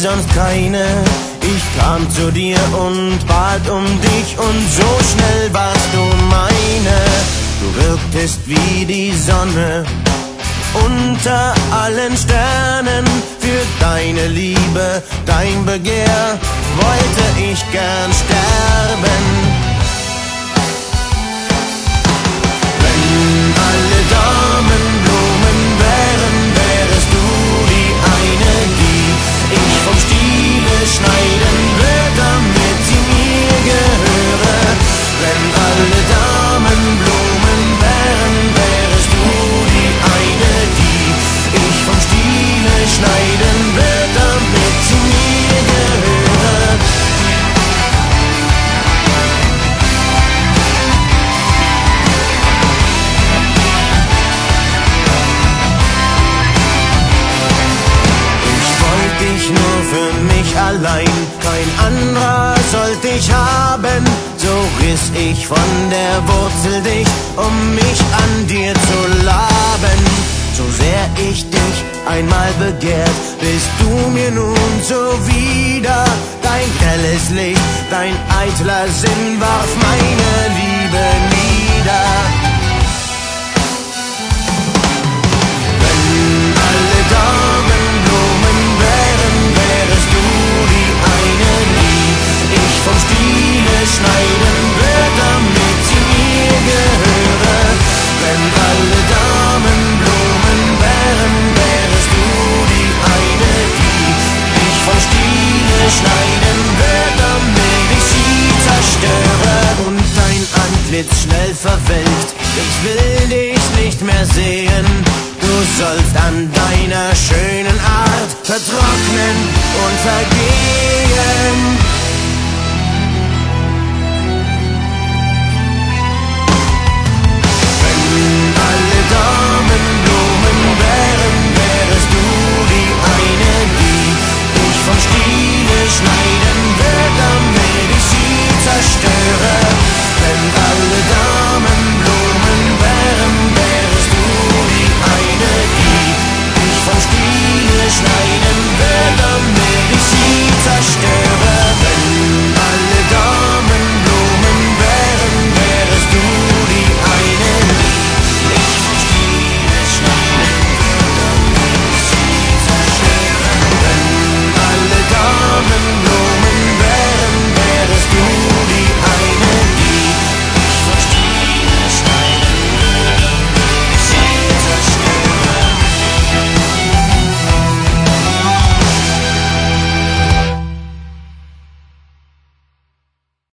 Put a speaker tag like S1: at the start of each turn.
S1: sonst keine. Ich kam zu dir und bat um dich und so schnell warst du meine. Du wirktest wie die Sonne unter allen Sternen. Für deine Liebe, dein Begehr wollte ich gern sterben. Wenn alle Damenblumen wären, wärest du die eine, die ich vom Stiele schneiden würde, damit sie mir gehöre. Wenn alle Damenblumen wären, wärest du die eine, die ich vom Stiele schneiden würde, damit sie mir gehöre. Ich nur für mich allein, kein anderer sollte ich haben. So riss ich von der Wurzel dich, um mich an dir zu laben. So sehr ich dich einmal begehrt, bist du mir nun zuwider. Dein helles Licht, dein eitler Sinn warf meine Liebe nieder. Wenn alle Damenblumen wären, wärest du die eine, die ich vom Stiele schneiden würde, damit sie mir gehöre. Wenn alle Damenblumen wären, wärest du die eine, die ich vom Stiele schneiden würde, damit ich sie zerstöre. Und dein Antlitz schnell verwelkt, ich will dich nicht mehr sehen. Du sollst an deiner schönen Art vertrocknen und vergehen.